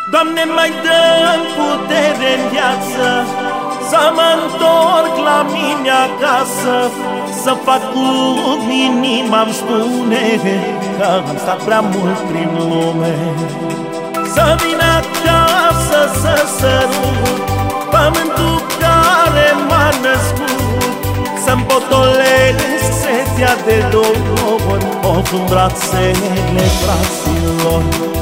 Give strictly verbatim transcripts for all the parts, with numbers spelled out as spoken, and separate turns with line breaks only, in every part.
Doamne, mai dă-mi putere în viață, să mă întorc la mine acasă, să fac cum inima-mi spune, că am stat prea mult prin lume. Să vin acasă să sărut pământul care m-a născut, să-mi potolesc setea de dor, of în brațele fraților.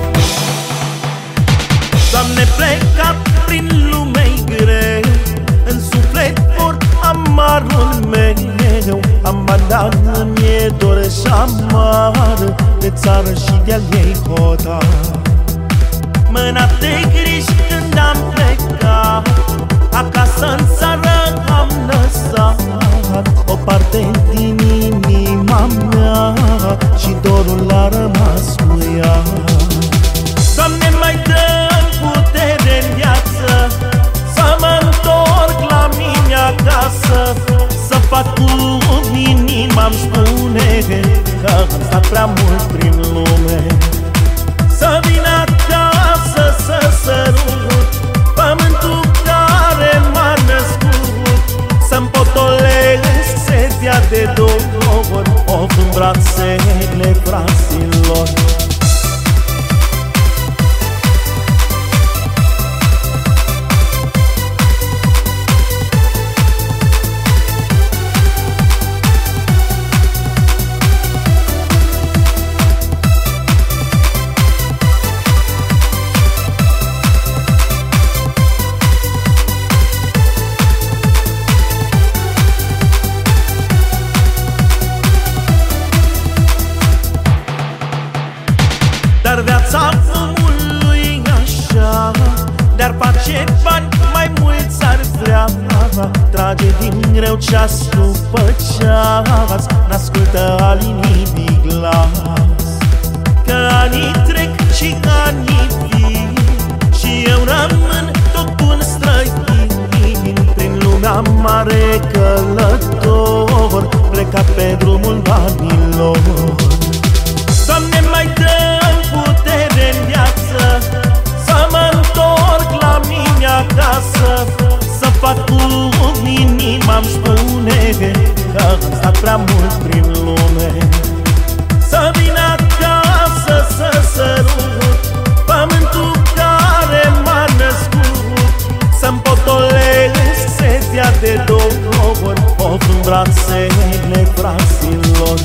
Doamne, plecat prin lume-i greu, în suflet port amarul meu, am bandat, mi-e dor și amară de țară și de-al ei hotar. Mâna de griji când am plecat, acasă în țară am lăsat o parte din inima mea și dorul a rămas cu ea. Doamne, mai dă-mi putere în viață, să mă întorc la mine acasă, să fac cum inima-mi spune, că am stat prea mult prin lume. Să vin acasă să sărut pământul care m-a născut, să-mi potolesc setea de dor, of în brațele fraților. Dar viața omului așa, de-ar face bani mai mulți ar vrea, trage din greu ceas după ceas, n-ascultă al inimii glas. Că anii trec și anii vin și eu rămân tot un străin prin lumea mare călător, plecat pe drumul banilor. Doamne, mai dă-mi putere în viață, să mă întorc la mine acasă, să fac cum inima-mi spune, că am stat prea mult prin lume. Să vin acasă să sărut pământul care m-a născut, să-mi potolesc setea de dor, of în brațele fraților.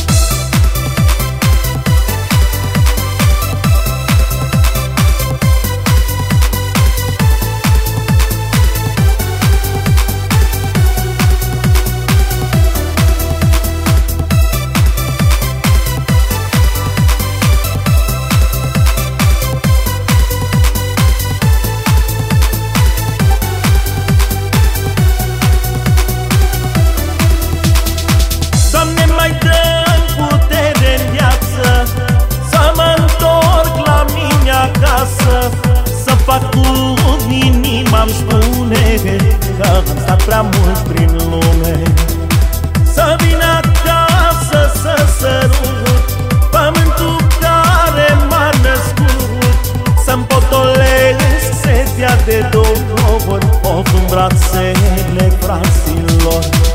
Să fac cum inima-mi spune, că am stat prea mult prin lume. Să vin acasă să sărut pământul care m-a născut, să-mi potolesc setea de dor, of în brațele fraților.